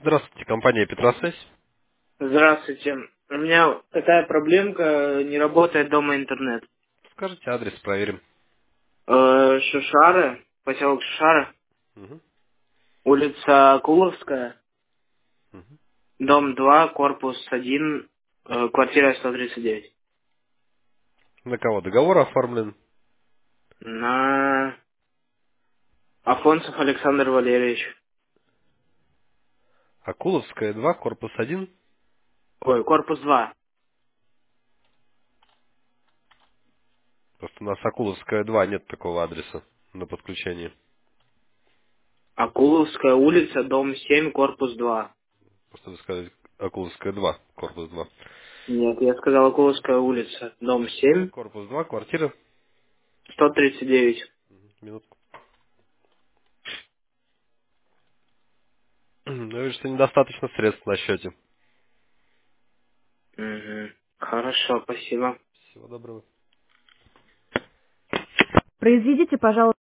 Здравствуйте, компания Петросвязь. Здравствуйте. У меня такая проблемка, не работает дома интернет. Скажите адрес, проверим. Шушары, поселок Шушары, Мгм, улица Куловская, мгм. дом 2, корпус 1, квартира 139. На кого договор оформлен? На Афонсов Александр Валерьевич. Акуловская, 2, корпус 1. Ой, корпус 2. Просто у нас Акуловская, 2, нет такого адреса на подключении. Акуловская улица, дом 7, корпус 2. Просто вы сказали Акуловская, 2, корпус 2. Нет, я сказал Акуловская улица, дом 7, Корпус 2, квартира. 139. Минутку. Я вижу, что недостаточно средств на счете. Угу. Хорошо, спасибо. Всего доброго. Произведите, пожалуйста.